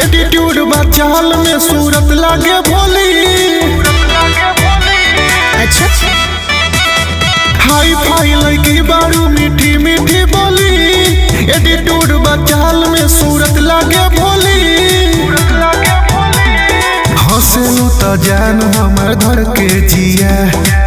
Attitude बा चाल में सूरत लागे भोली। अच्छा हाई फाई लड़की बारू मीठी मीठी बोली। एटीट्यूड बा चाल में सूरत लागे भोली। हंसलू तो जान हमर धर के जिया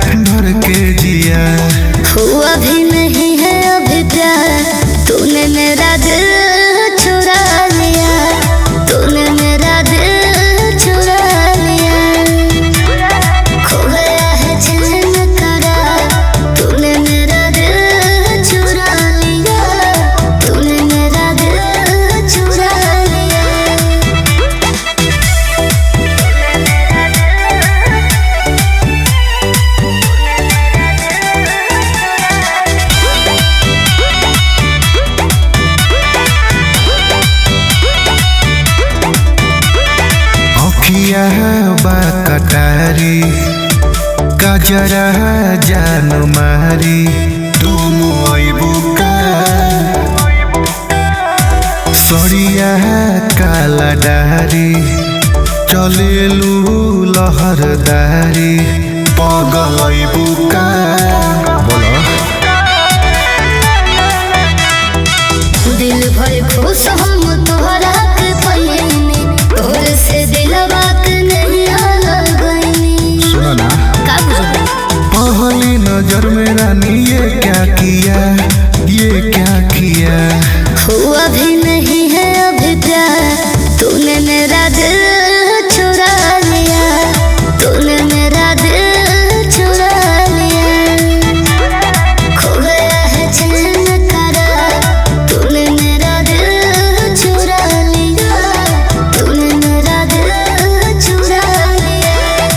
हुआ भी नहीं है अभी प्यार, तूने मेरा दिल चुरा लिया, तूने मेरा दिल चुरा लिया। खो गया है चैन करार, तूने मेरा दिल चुरा लिया, तूने मेरा दिल चुरा लिया। अखिया बा कटारी गजरा जान मारी। तुम अबू का सड़िया काला डारी। चलेलू लहरदारी पगल अबू का। दिल भर खुश हम तोहरा के पईनी, तोहर से दिलवा के नहीं अलग गईनी। सुनो ना का बुझल पहली नजर में रानी ये क्या किया। हुआ भी नहीं है अभी प्यार, तूने मेरा दिल चुरा लिया, तूने मेरा दिल चुरा लिया। खो गया है चैन करार, तूने मेरा दिल चुरा लिया, तूने मेरा दिल चुरा लिया।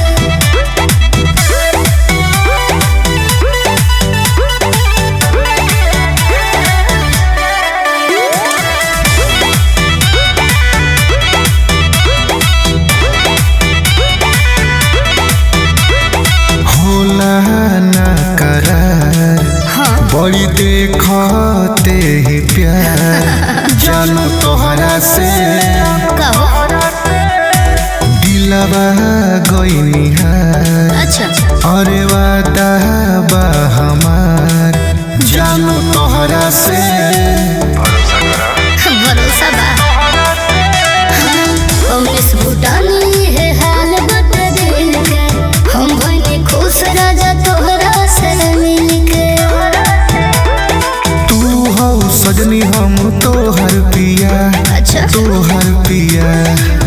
होला ना करार बड़ी देखते ही प्यार। जानू तोहरा से कहो दिलवा गईनी हार। अच्छा अरे वादा बा हमार जानू तोहरा से। भरोसा बा उन्नीस भूटानी है हाल बता दिल के, हम भइनी खुश राजा तोहरा से मिल के। तू हो सजनी हम तोहर पिया, अच्छा तोहर पिया।